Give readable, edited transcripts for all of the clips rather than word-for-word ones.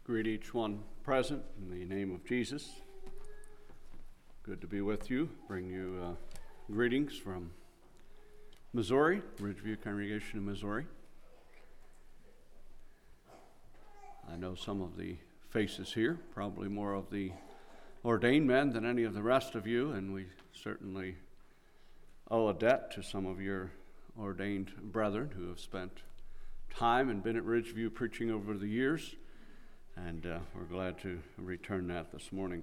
Greet each one present in the name of Jesus. Good to be with you. Bring you greetings from Missouri, Ridgeview Congregation in Missouri. I know some of the faces here, probably more of the ordained men than any of the rest of you, and we certainly owe a debt to some of your ordained brethren who have spent time and been at Ridgeview preaching over the years. And we're glad to return that this morning.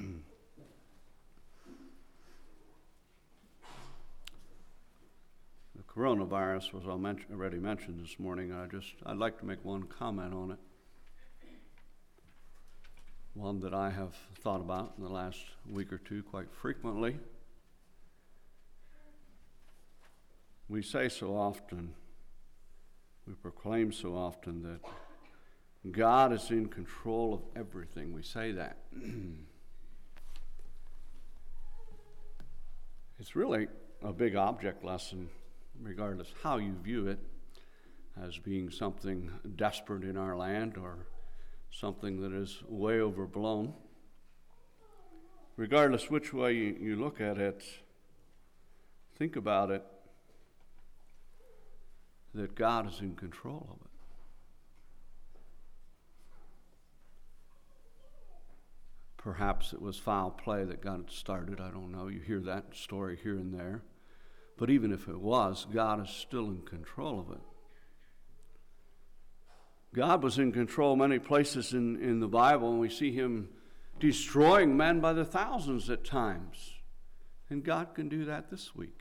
The coronavirus was already mentioned this morning. I'd like to make one comment on it. One that I have thought about in the last week or two quite frequently. We say so often, we proclaim so often that God is in control of everything. We say that. It's really a big object lesson, regardless how you view it, as being something desperate in our land or something that is way overblown. Regardless which way you look at it, think about it, that God is in control of it. Perhaps it was foul play that got it started. I don't know. You hear that story here and there. But even if it was, God is still in control of it. God was in control many places in the Bible, and we see him destroying men by the thousands at times. And God can do that this week.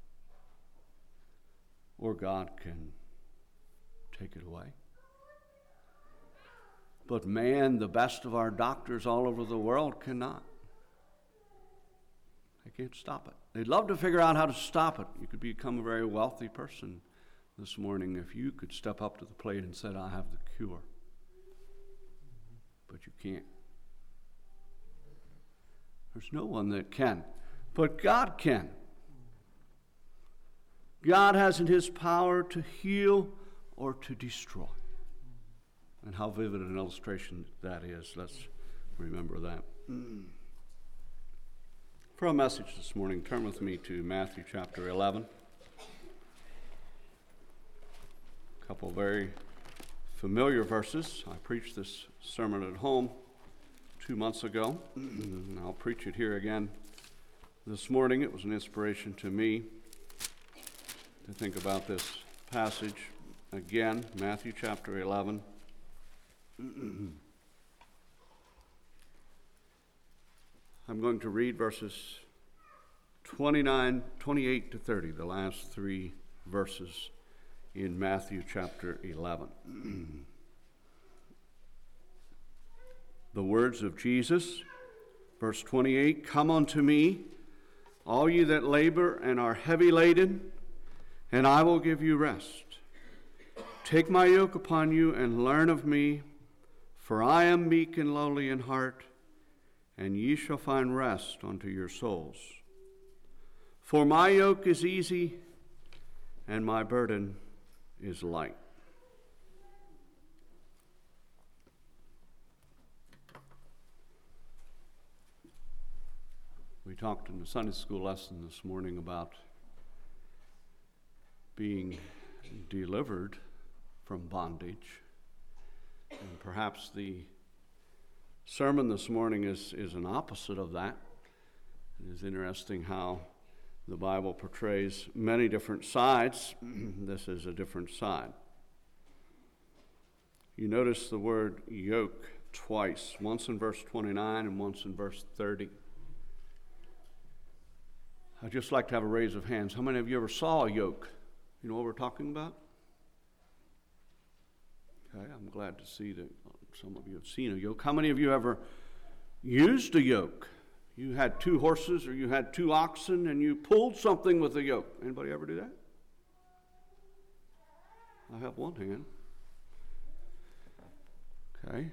Or God can take it away. But man, the best of our doctors all over the world cannot. They can't stop it. They'd love to figure out how to stop it. You could become a very wealthy person this morning if you could step up to the plate and say, I have the cure. But you can't. There's no one that can. But God can. God has in his power to heal or to destroy. And how vivid an illustration that is. Let's remember that. For our message this morning, turn with me to Matthew chapter 11. A couple very familiar verses. I preached this sermon at home 2 months ago, and I'll preach it here again this morning. It was an inspiration to me to think about this passage again, Matthew chapter 11. I'm going to read verses 28 to 30, the last three verses in Matthew chapter 11. The words of Jesus, verse 28, "Come unto me, all ye that labor and are heavy laden, and I will give you rest. Take my yoke upon you and learn of me, for I am meek and lowly in heart, and ye shall find rest unto your souls. For my yoke is easy, and my burden is light." We talked in the Sunday school lesson this morning about being delivered from bondage. And perhaps the sermon this morning is an opposite of that. It is interesting how the Bible portrays many different sides. This is a different side. You notice the word yoke twice, once in verse 29 and once in verse 30. I'd just like to have a raise of hands. How many of you ever saw a yoke? You know what we're talking about? Okay, I'm glad to see that some of you have seen a yoke. How many of you ever used a yoke? You had 2 horses or you had 2 oxen and you pulled something with a yoke. Anybody ever do that? I have one hand. Okay.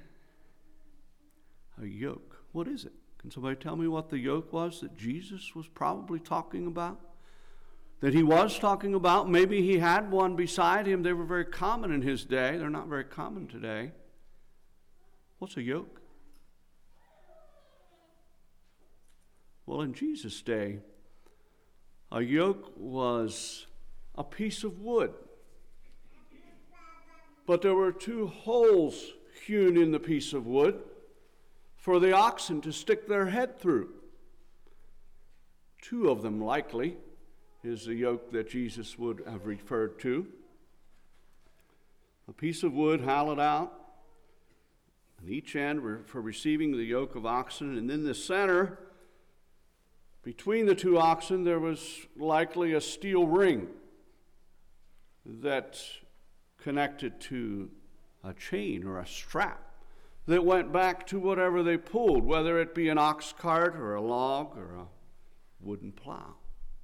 A yoke. What is it? Can somebody tell me what the yoke was that Jesus was probably talking about? That he was talking about? Maybe he had one beside him. They were very common in his day. They're not very common today. What's a yoke? Well, in Jesus' day, a yoke was a piece of wood. But there were 2 holes hewn in the piece of wood for the oxen to stick their head through. 2 of them, likely, is the yoke that Jesus would have referred to. A piece of wood hollowed out on each end for receiving the yoke of oxen. And in the center, between the 2 oxen, there was likely a steel ring that connected to a chain or a strap that went back to whatever they pulled, whether it be an ox cart or a log or a wooden plow.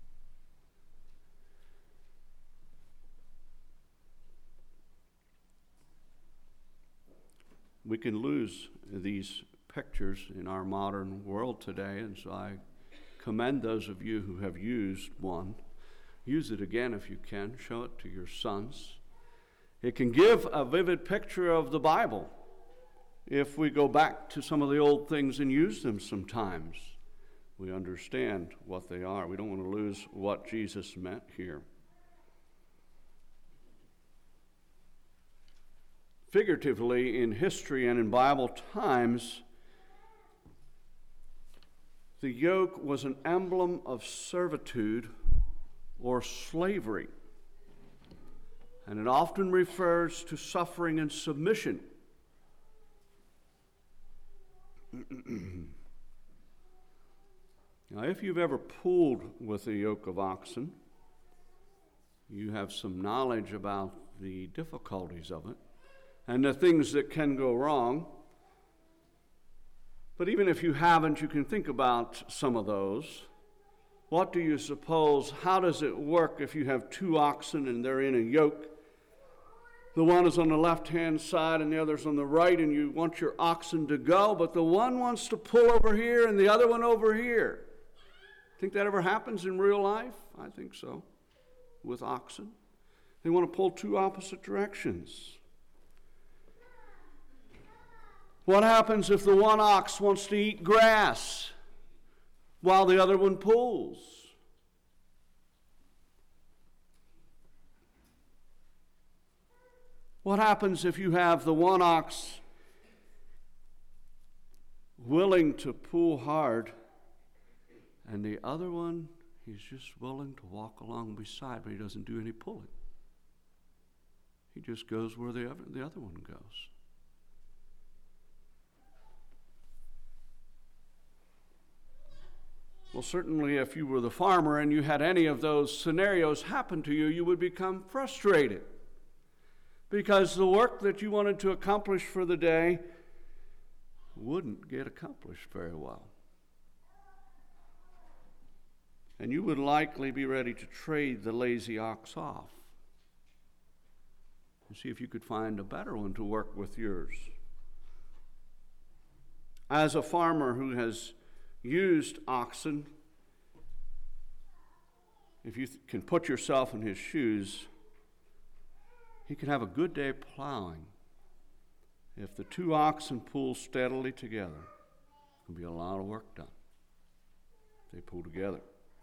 We can lose these pictures in our modern world today, and so I commend those of you who have used one. Use it again if you can. Show it to your sons. It can give a vivid picture of the Bible if we go back to some of the old things and use them sometimes. We understand what they are. We don't want to lose what Jesus meant here. Figuratively, in history and in Bible times, the yoke was an emblem of servitude or slavery, and it often refers to suffering and submission. Now, if you've ever pulled with a yoke of oxen, you have some knowledge about the difficulties of it and the things that can go wrong. But even if you haven't, you can think about some of those. What do you suppose? How does it work if you have 2 oxen and they're in a yoke? The one is on the left-hand side and the other's on the right, and you want your oxen to go, but the one wants to pull over here and the other one over here. Think that ever happens in real life? I think so, with oxen. They want to pull 2 opposite directions. What happens if the one ox wants to eat grass while the other one pulls? What happens if you have the one ox willing to pull hard and the other one, he's just willing to walk along beside, but he doesn't do any pulling? He just goes where the other one goes. Well, certainly if you were the farmer and you had any of those scenarios happen to you, you would become frustrated because the work that you wanted to accomplish for the day wouldn't get accomplished very well. And you would likely be ready to trade the lazy ox off and see if you could find a better one to work with yours. As a farmer who has used oxen, if you can put yourself in his shoes, he can have a good day plowing. If the 2 oxen pull steadily together, there can be a lot of work done if they pull together.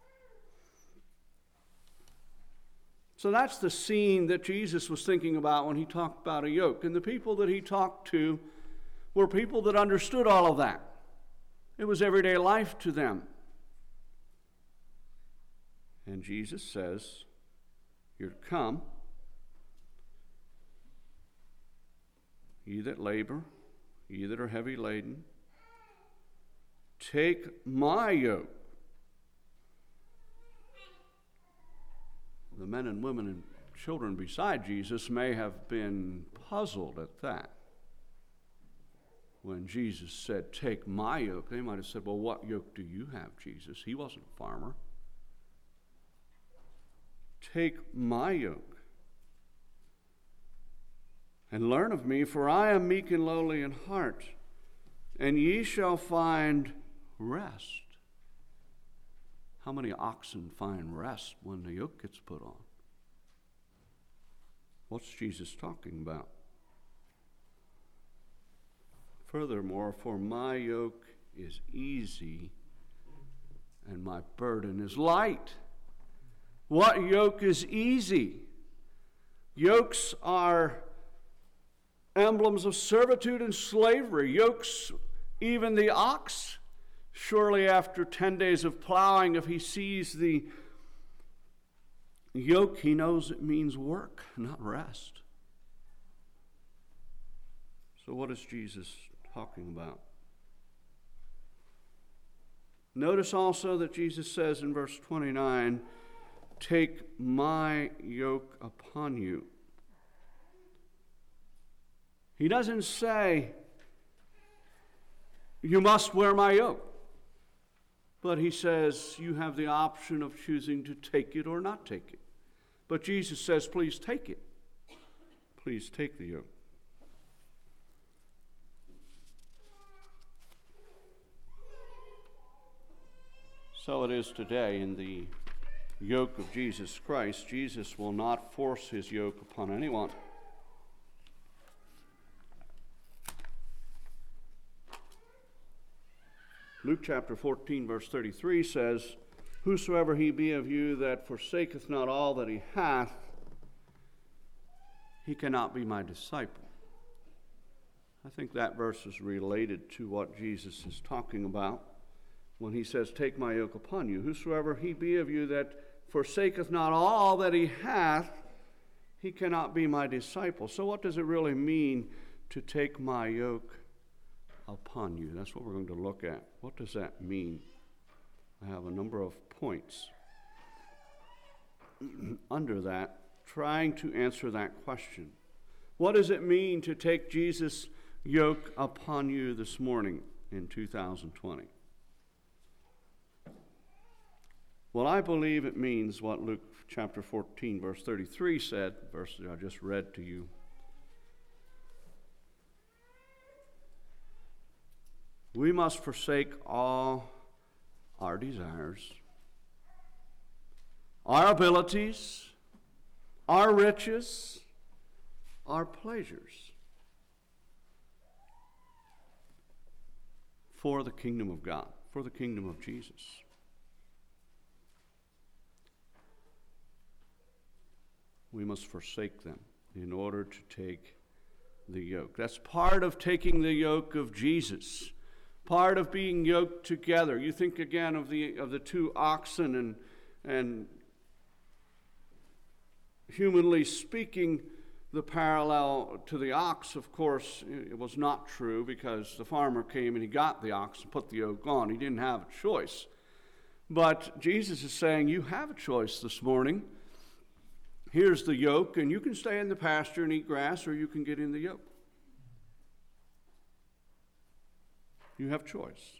So that's the scene that Jesus was thinking about when he talked about a yoke. And the people that he talked to were people that understood all of that. It was everyday life to them. And Jesus says, "You're to come, ye that labor, ye that are heavy laden, take my yoke." The men and women and children beside Jesus may have been puzzled at that. When Jesus said, "Take my yoke," they might have said, "Well, what yoke do you have, Jesus? He wasn't a farmer." Take my yoke and learn of me, for I am meek and lowly in heart, and ye shall find rest. How many oxen find rest when the yoke gets put on? What's Jesus talking about? Furthermore, for my yoke is easy and my burden is light. What yoke is easy? Yokes are emblems of servitude and slavery. Yokes, even the ox, surely after 10 days of plowing, if he sees the yoke, he knows it means work, not rest. So what is Jesus talking about? Notice also that Jesus says in verse 29, "Take my yoke upon you." He doesn't say, "You must wear my yoke." But he says, you have the option of choosing to take it or not take it. But Jesus says, please take it. Please take the yoke. So it is today in the yoke of Jesus Christ. Jesus will not force his yoke upon anyone. Luke chapter 14, verse 33 says, "Whosoever he be of you that forsaketh not all that he hath, he cannot be my disciple." I think that verse is related to what Jesus is talking about when he says, "Take my yoke upon you." Whosoever he be of you that forsaketh not all that he hath, he cannot be my disciple. So what does it really mean to take my yoke upon you? That's what we're going to look at. What does that mean? I have a number of points under that, trying to answer that question. What does it mean to take Jesus' yoke upon you this morning in 2020? Well, I believe it means what Luke chapter 14, verse 33 said, verse I just read to you. We must forsake all our desires, our abilities, our riches, our pleasures for the kingdom of God, for the kingdom of Jesus. We must forsake them in order to take the yoke. That's part of taking the yoke of Jesus. Part of being yoked together. You think again of the two oxen, and humanly speaking, the parallel to the ox, of course, it was not true, because the farmer came and he got the ox and put the yoke on. He didn't have a choice. But Jesus is saying, you have a choice this morning. Here's the yoke, and you can stay in the pasture and eat grass, or you can get in the yoke. You have choice.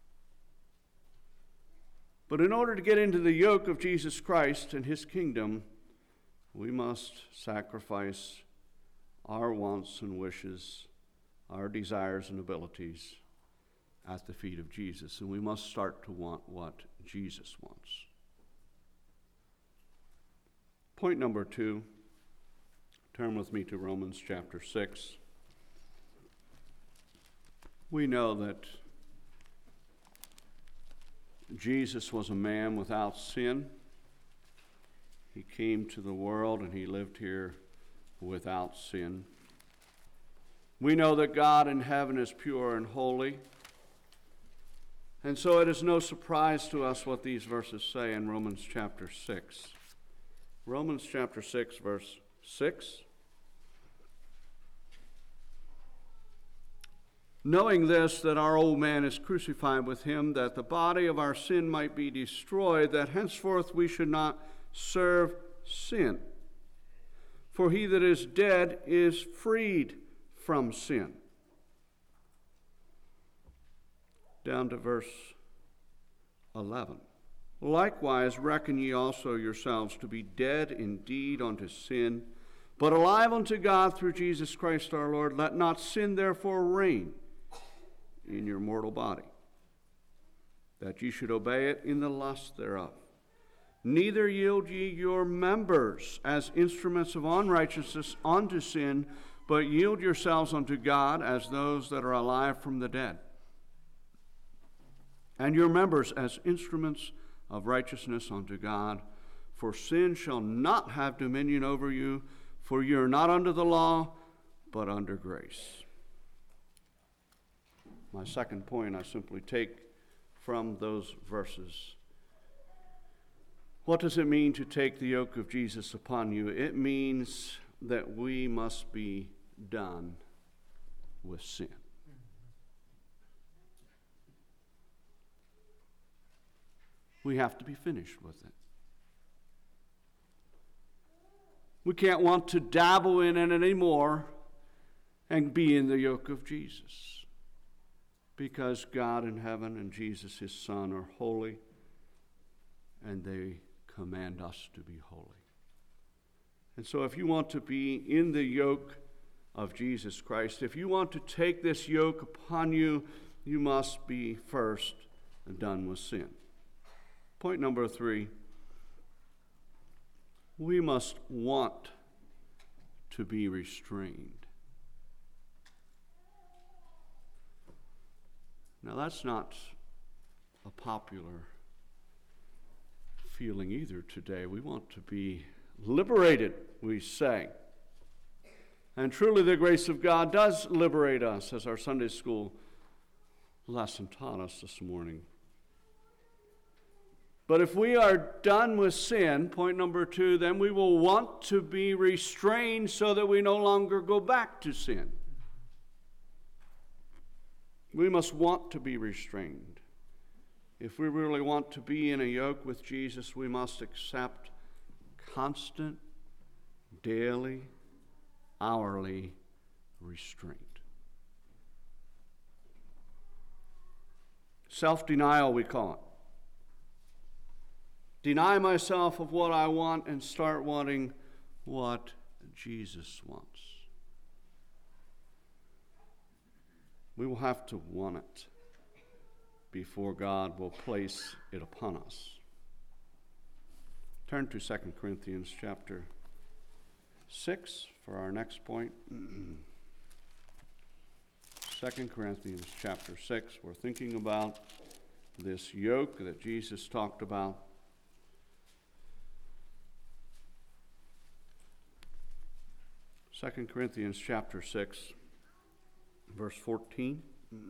But in order to get into the yoke of Jesus Christ and his kingdom, we must sacrifice our wants and wishes, our desires and abilities at the feet of Jesus. And we must start to want what Jesus wants. Point number 2, turn with me to Romans chapter 6. We know that Jesus was a man without sin. He came to the world and he lived here without sin. We know that God in heaven is pure and holy. And so it is no surprise to us what these verses say in Romans chapter 6. Romans chapter 6, verse 6. "Knowing this, that our old man is crucified with him, that the body of our sin might be destroyed, that henceforth we should not serve sin. For he that is dead is freed from sin." Down to verse 11. "Likewise reckon ye also yourselves to be dead indeed unto sin, but alive unto God through Jesus Christ our Lord. Let not sin therefore reign in your mortal body, that ye should obey it in the lust thereof. Neither yield ye your members as instruments of unrighteousness unto sin, but yield yourselves unto God as those that are alive from the dead, and your members as instruments of righteousness unto God. For sin shall not have dominion over you, for you are not under the law, but under grace. My second point I simply take from those verses. What does it mean to take the yoke of Jesus upon you? It means that we must be done with sin. We have to be finished with it. We can't want to dabble in it anymore and be in the yoke of Jesus, because God in heaven and Jesus, his Son, are holy, and they command us to be holy. And so if you want to be in the yoke of Jesus Christ, if you want to take this yoke upon you, you must be first done with sin. Point number 3, we must want to be restrained. Now that's not a popular feeling either today. We want to be liberated, we say. And truly the grace of God does liberate us, as our Sunday school lesson taught us this morning. But if we are done with sin, point number 2, then we will want to be restrained so that we no longer go back to sin. We must want to be restrained. If we really want to be in a yoke with Jesus, we must accept constant, daily, hourly restraint. Self-denial, we call it. Deny myself of what I want and start wanting what Jesus wants. We will have to want it before God will place it upon us. Turn to 2 Corinthians chapter 6 for our next point. 2 Corinthians chapter 6, we're thinking about this yoke that Jesus talked about. 2 Corinthians chapter 6, verse 14.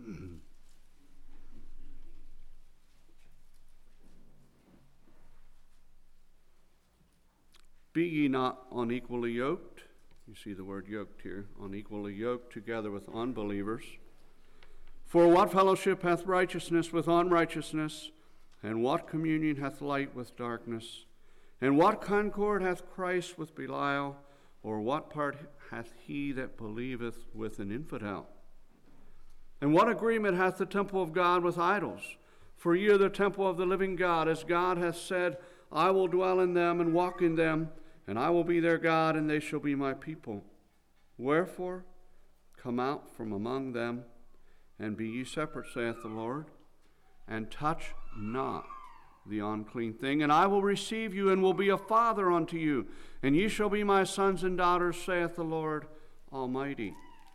Be ye not unequally yoked. You see the word yoked here. Unequally yoked together with unbelievers. For what fellowship hath righteousness with unrighteousness? And what communion hath light with darkness? And what concord hath Christ with Belial? Or what part hath he that believeth with an infidel? And what agreement hath the temple of God with idols? For ye are the temple of the living God, as God hath said, I will dwell in them and walk in them, and I will be their God, and they shall be my people. Wherefore, come out from among them, and be ye separate, saith the Lord, and touch not the unclean thing, and I will receive you, and will be a father unto you, and ye shall be my sons and daughters, saith the Lord Almighty.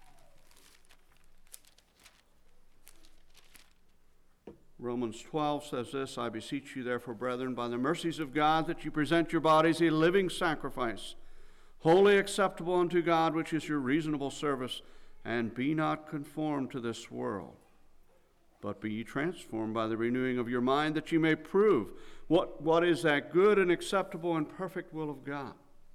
Romans 12 says this, I beseech you therefore, brethren, by the mercies of God, that you present your bodies a living sacrifice, wholly acceptable unto God, which is your reasonable service, and be not conformed to this world, but be ye transformed by the renewing of your mind, that ye may prove what is that good and acceptable and perfect will of God.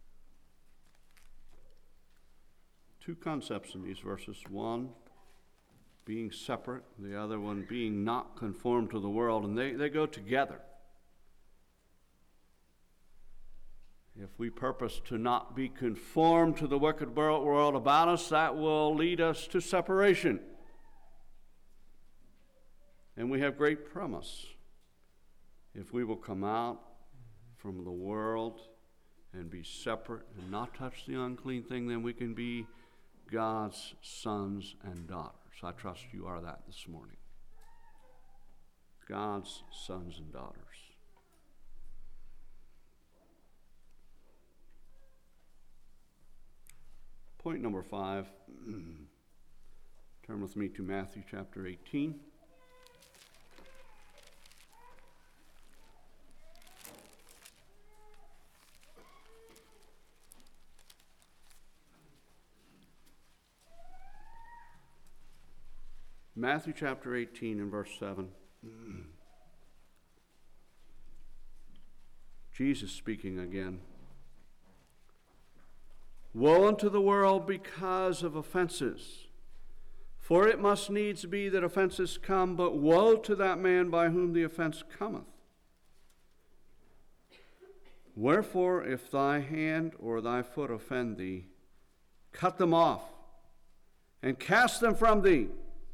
Two concepts in these verses. One, being separate, the other one being not conformed to the world, and they go together. If we purpose to not be conformed to the wicked world about us, that will lead us to separation. And we have great promise. If we will come out from the world and be separate and not touch the unclean thing, then we can be God's sons and daughters. I trust you are that this morning. God's sons and daughters. Point number 5. Turn with me to Matthew chapter 18. Matthew chapter 18 and verse 7. Jesus speaking again. Woe unto the world because of offenses, for it must needs be that offenses come, but woe to that man by whom the offense cometh. Wherefore, if thy hand or thy foot offend thee, cut them off, and cast them from thee.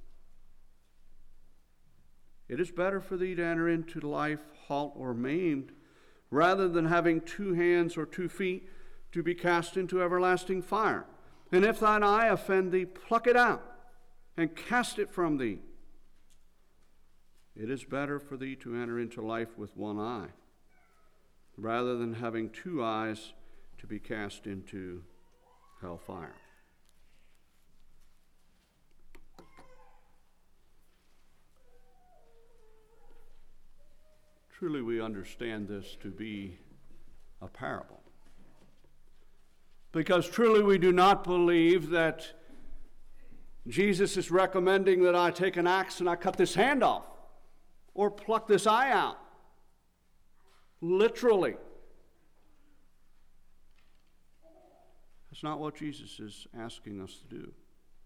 It is better for thee to enter into life halt or maimed, rather than having 2 hands or 2 feet to be cast into everlasting fire. And if thine eye offend thee, pluck it out, and cast it from thee. It is better for thee to enter into life with 1 eye, rather than having 2 eyes to be cast into hellfire. Truly we understand this to be a parable. Because truly we do not believe that Jesus is recommending that I take an axe and I cut this hand off or pluck this eye out. Literally. That's not what Jesus is asking us to do.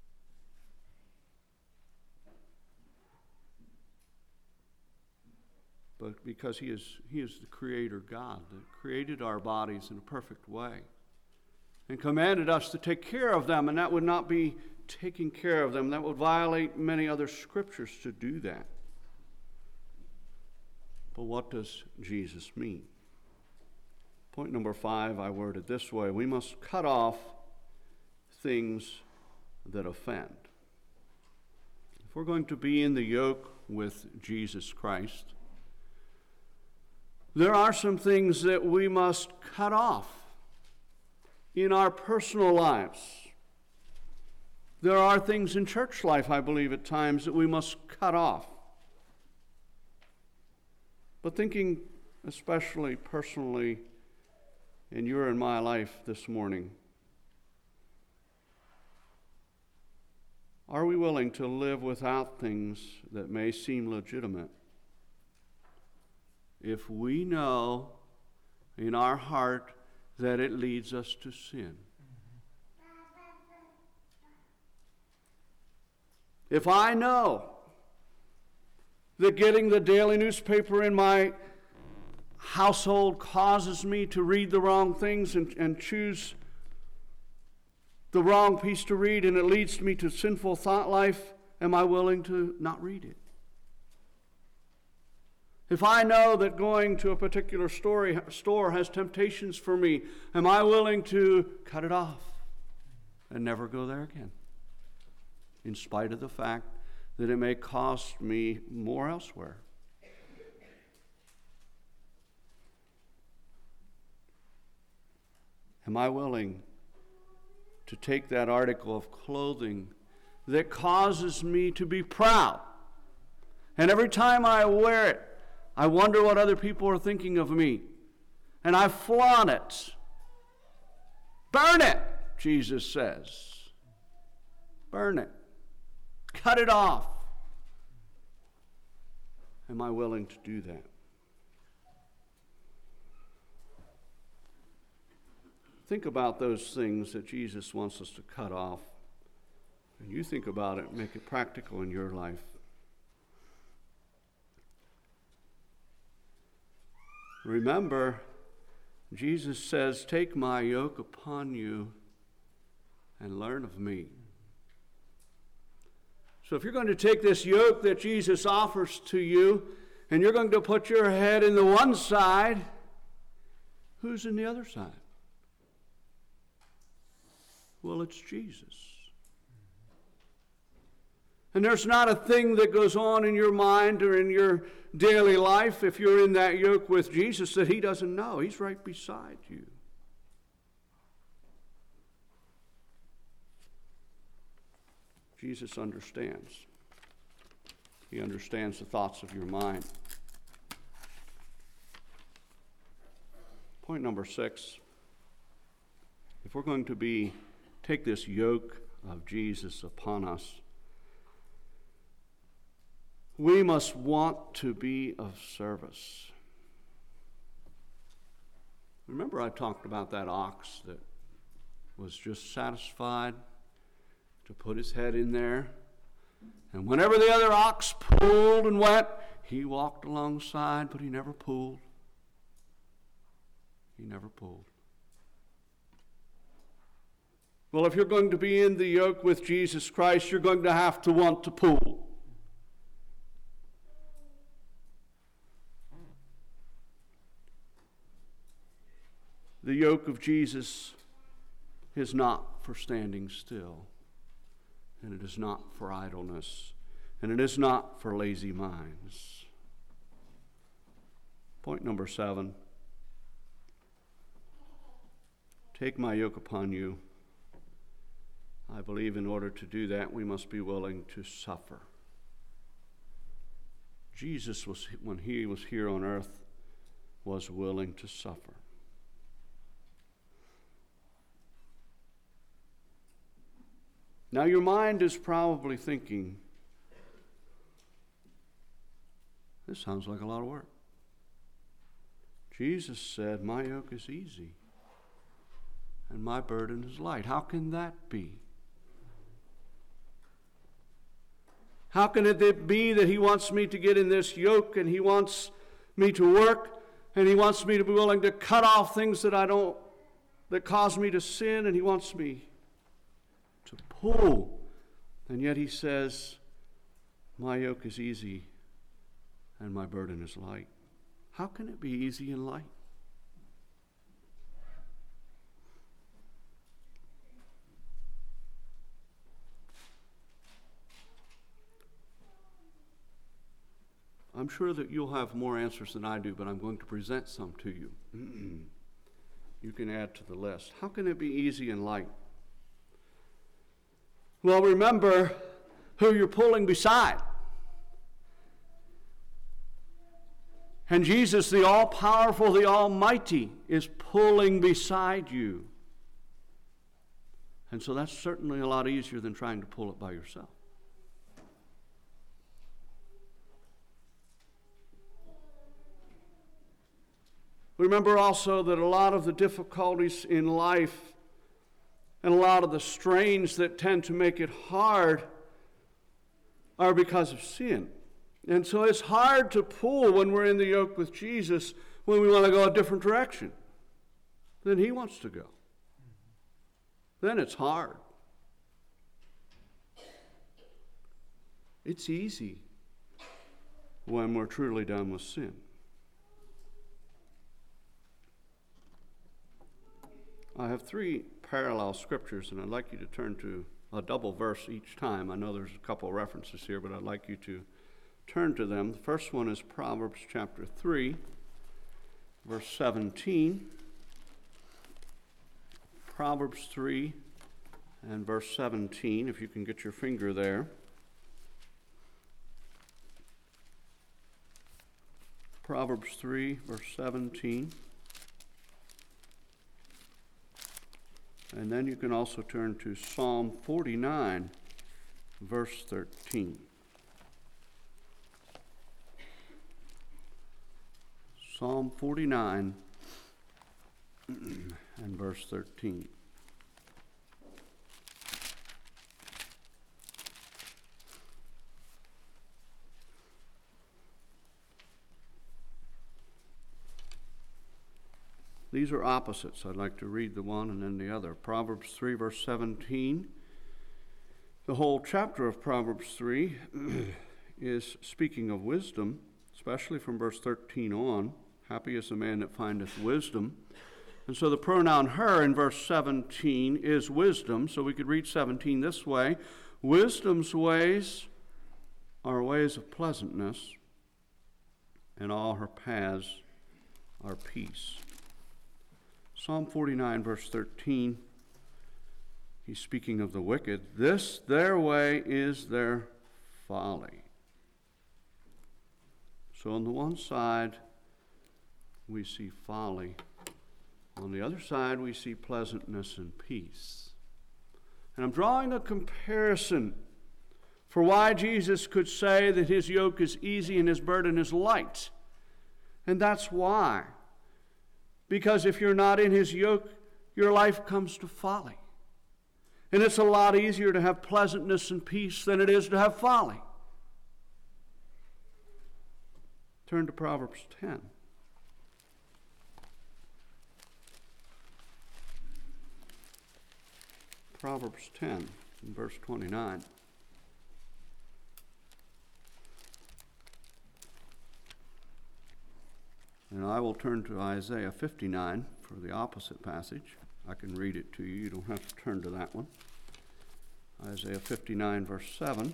But because he is the Creator God that created our bodies in a perfect way and commanded us to take care of them, and that would not be taking care of them. That would violate many other scriptures to do that. But what does Jesus mean? Point number 5, I word it this way. We must cut off things that offend. If we're going to be in the yoke with Jesus Christ, there are some things that we must cut off in our personal lives. There are things in church life, I believe, at times that we must cut off. But thinking especially personally in your and my life this morning, are we willing to live without things that may seem legitimate if we know in our heart that it leads us to sin? If I know that getting the daily newspaper in my household causes me to read the wrong things and choose the wrong piece to read, and it leads me to sinful thought life, am I willing to not read it? If I know that going to a particular store has temptations for me, am I willing to cut it off and never go there again, in spite of the fact that it may cost me more elsewhere? Am I willing to take that article of clothing that causes me to be proud, and every time I wear it, I wonder what other people are thinking of me, and I flaunt it? Burn it, Jesus says. Burn it. Cut it off. Am I willing to do that? Think about those things that Jesus wants us to cut off. And you think about it, make it practical in your life. Remember, Jesus says, "Take my yoke upon you and learn of me." So if you're going to take this yoke that Jesus offers to you, and you're going to put your head in the one side, who's in the other side? Well, it's Jesus. And there's not a thing that goes on in your mind or in your daily life, if you're in that yoke with Jesus, that he doesn't know. He's right beside you. Jesus understands. He understands the thoughts of your mind. Point number 6. If we're going to take this yoke of Jesus upon us, we must want to be of service. Remember I talked about that ox that was just satisfied to put his head in there, and whenever the other ox pulled and went, he walked alongside, but he never pulled. He never pulled. Well, if you're going to be in the yoke with Jesus Christ, you're going to have to want to pull. The yoke of Jesus is not for standing still, and it is not for idleness, and it is not for lazy minds. Point number 7. Take my yoke upon you. I believe in order to do that, we must be willing to suffer. Jesus, when he was here on earth, was willing to suffer. Now your mind is probably thinking, this sounds like a lot of work. Jesus said, my yoke is easy and my burden is light. How can that be? How can it be that he wants me to get in this yoke and he wants me to work and he wants me to be willing to cut off things that cause me to sin, and he wants me to pull, and yet he says, my yoke is easy and my burden is light. How can it be easy and light? I'm sure that you'll have more answers than I do, but I'm going to present some to you. You can add to the list. How can it be easy and light? Well, remember who you're pulling beside. And Jesus, the all-powerful, the Almighty, is pulling beside you. And so that's certainly a lot easier than trying to pull it by yourself. Remember also that a lot of the difficulties in life and a lot of the strains that tend to make it hard are because of sin. And so it's hard to pull when we're in the yoke with Jesus when we want to go a different direction than he wants to go. Then it's hard. It's easy when we're truly done with sin. I have 3 parallel scriptures, and I'd like you to turn to a double verse each time. I know there's a couple of references here, but I'd like you to turn to them. The first one is Proverbs chapter 3, verse 17. Proverbs 3 and verse 17, if you can get your finger there. Proverbs 3, verse 17. And then you can also turn to Psalm 49, verse 13. Psalm 49 and verse 13. These are opposites. I'd like to read the one and then the other. Proverbs 3, verse 17. The whole chapter of Proverbs 3 is speaking of wisdom, especially from verse 13 on. Happy is the man that findeth wisdom. And so the pronoun her in verse 17 is wisdom. So we could read 17 this way. Wisdom's ways are ways of pleasantness, and all her paths are peace. Psalm 49, verse 13, he's speaking of the wicked. This their way is their folly. So on the one side, we see folly. On the other side, we see pleasantness and peace. And I'm drawing a comparison for why Jesus could say that his yoke is easy and his burden is light. And that's why. Because if you're not in his yoke, your life comes to folly. And it's a lot easier to have pleasantness and peace than it is to have folly. Turn to Proverbs 10. Proverbs 10, verse 29. And I will turn to Isaiah 59 for the opposite passage. I can read it to you. You don't have to turn to that one. Isaiah 59, verse 7.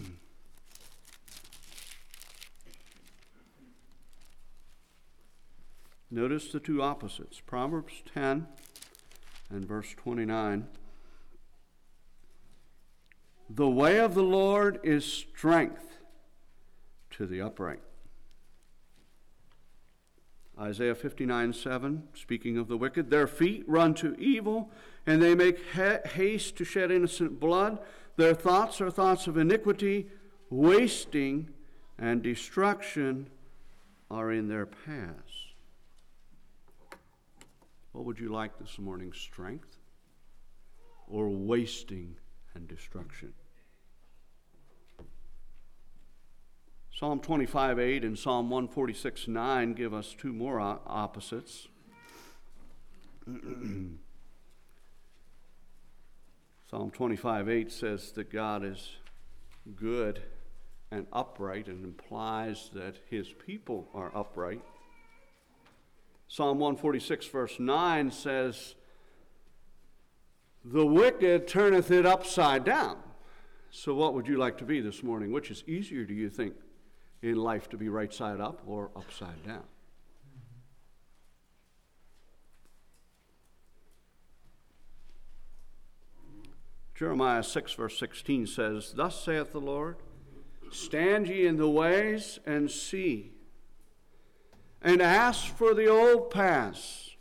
Notice the two opposites. Proverbs 10 and verse 29. The way of the Lord is strength to the upright. Isaiah 59:7, speaking of the wicked, their feet run to evil, and they make haste to shed innocent blood. Their thoughts are thoughts of iniquity, wasting and destruction are in their paths. What would you like this morning, strength or wasting and destruction? Psalm 25:8 and Psalm 146:9 give us two more opposites. Psalm 25:8 says that God is good and upright and implies that his people are upright. Psalm 146 verse 9 says, the wicked turneth it upside down. So what would you like to be this morning? Which is easier, do you think, in life, to be right side up or upside down? Jeremiah 6 verse 16 says, thus saith the Lord, stand ye in the ways and see, and ask for the old paths,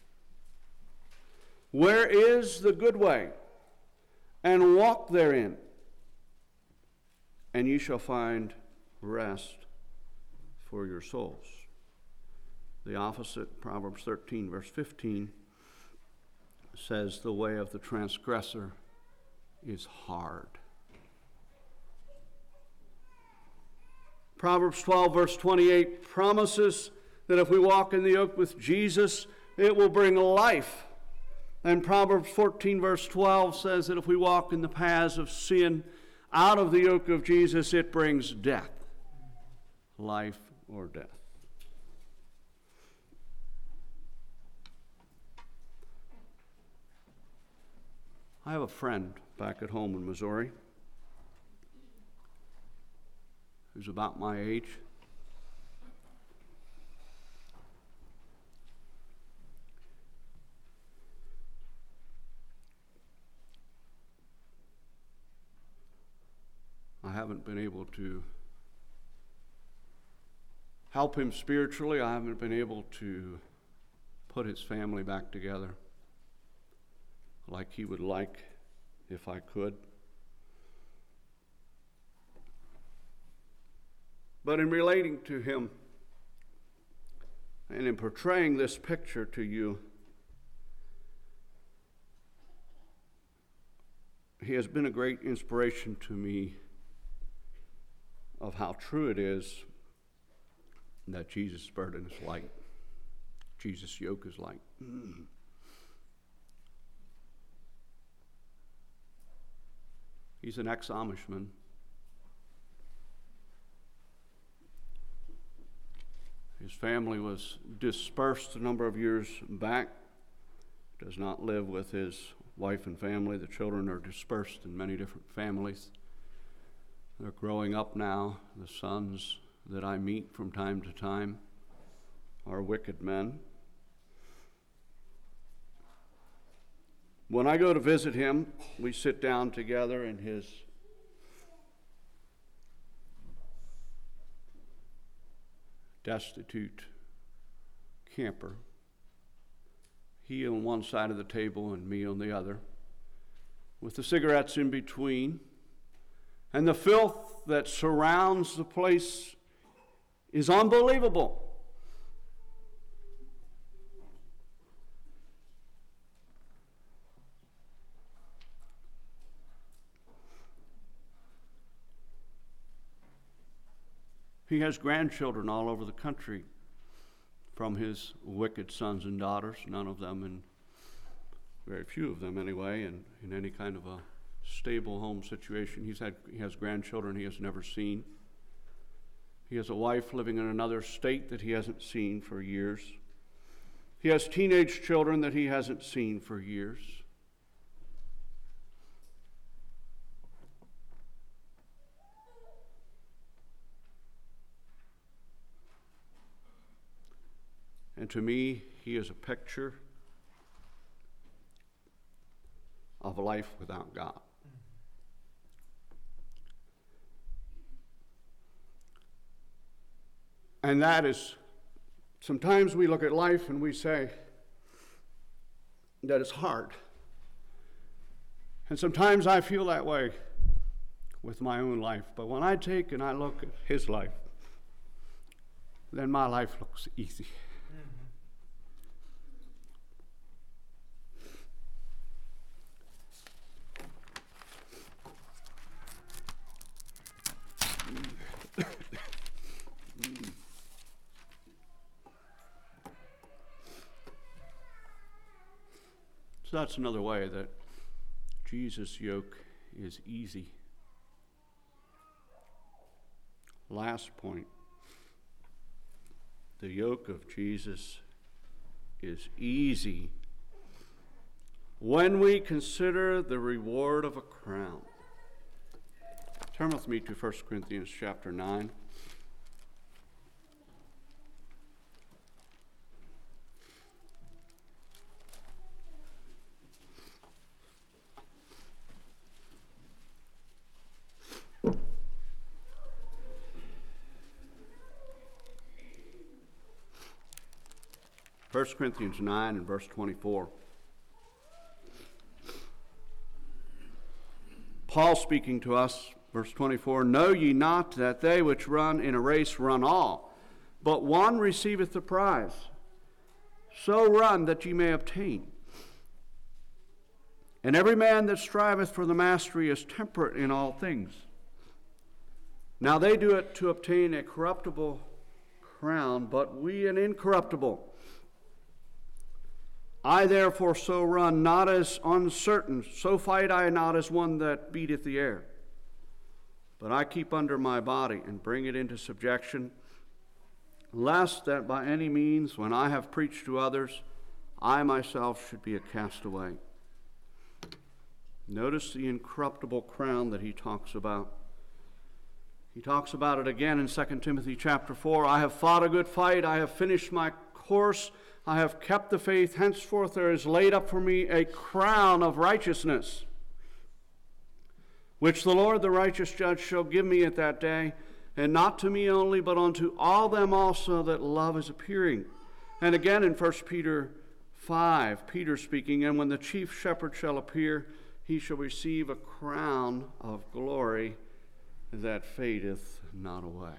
where is the good way, and walk therein, and ye shall find rest for your souls. The opposite, Proverbs 13, verse 15, says the way of the transgressor is hard. Proverbs 12, verse 28 promises that if we walk in the yoke with Jesus, it will bring life. And Proverbs 14, verse 12 says that if we walk in the paths of sin, out of the yoke of Jesus, it brings death, life or death. I have a friend back at home in Missouri who's about my age. I haven't been able to help him spiritually. I haven't been able to put his family back together like he would like if I could. But in relating to him and in portraying this picture to you, he has been a great inspiration to me of how true it is that Jesus' burden is light. Jesus' yoke is light. He's an ex-Amishman. His family was dispersed a number of years back. Does not live with his wife and family. The children are dispersed in many different families. They're growing up now. The sons that I meet from time to time are wicked men. When I go to visit him, we sit down together in his destitute camper. He on one side of the table and me on the other, with the cigarettes in between. And the filth that surrounds the place is unbelievable. He has grandchildren all over the country from his wicked sons and daughters, none of them, and very few of them anyway, in any kind of a stable home situation. He has grandchildren he has never seen. He has a wife living in another state that he hasn't seen for years. He has teenage children that he hasn't seen for years. And to me, he is a picture of a life without God. And that is, sometimes we look at life and we say that it's hard. And sometimes I feel that way with my own life. But when I take and I look at his life, then my life looks easy. So that's another way that Jesus' yoke is easy. Last point. The yoke of Jesus is easy when we consider the reward of a crown. Turn with me to 1 Corinthians chapter 9. First Corinthians 9 and verse 24. Paul speaking to us, verse 24, "Know ye not that they which run in a race run all, but one receiveth the prize? So run that ye may obtain. And every man that striveth for the mastery is temperate in all things. Now they do it to obtain a corruptible crown, but we an incorruptible. I therefore so run, not as uncertain, so fight I not as one that beateth the air. But I keep under my body and bring it into subjection, lest that by any means, when I have preached to others, I myself should be a castaway." Notice the incorruptible crown that he talks about. He talks about it again in 2 Timothy chapter 4. "I have fought a good fight, I have finished my course, I have kept the faith. Henceforth there is laid up for me a crown of righteousness, which the Lord, the righteous judge, shall give me at that day, and not to me only, but unto all them also that love is appearing." And again in 1 Peter 5, Peter speaking, "And when the chief shepherd shall appear, he shall receive a crown of glory that fadeth not away."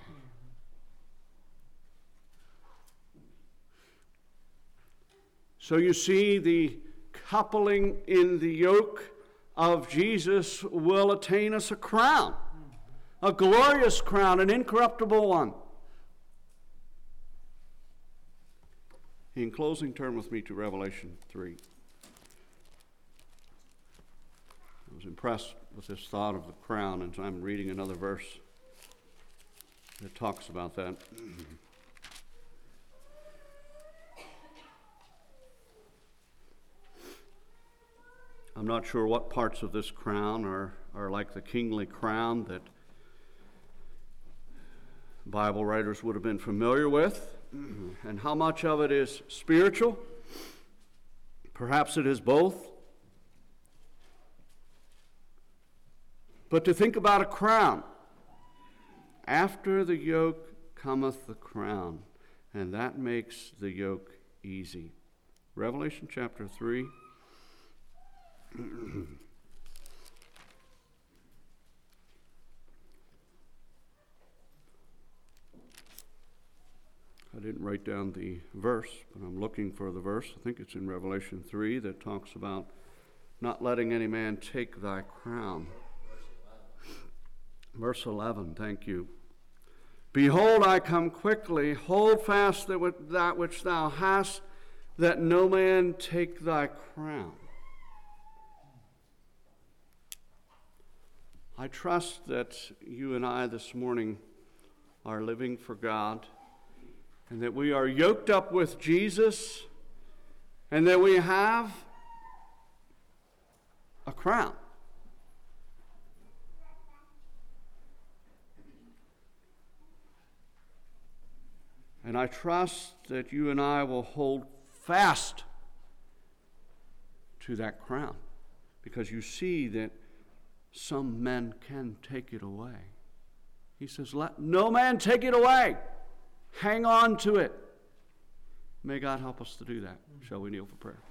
So you see, the coupling in the yoke of Jesus will attain us a crown, a glorious crown, an incorruptible one. In closing, turn with me to Revelation 3. I was impressed with this thought of the crown, and so I'm reading another verse that talks about that. I'm not sure what parts of this crown are like the kingly crown that Bible writers would have been familiar with, and how much of it is spiritual. Perhaps it is both. but to think about a crown. After the yoke cometh the crown, and that makes the yoke easy. Revelation chapter 3. I didn't write down the verse, but I'm looking for the verse. I think it's in Revelation 3 that talks about not letting any man take thy crown. Verse 11, thank you. Behold, I come quickly. Hold fast that which thou hast, that no man take thy crown. I trust that you and I this morning are living for God, and that we are yoked up with Jesus, and that we have a crown. And I trust that you and I will hold fast to that crown, because you see that some men can take it away. He says, let no man take it away. Hang on to it. May God help us to do that. Shall we kneel for prayer?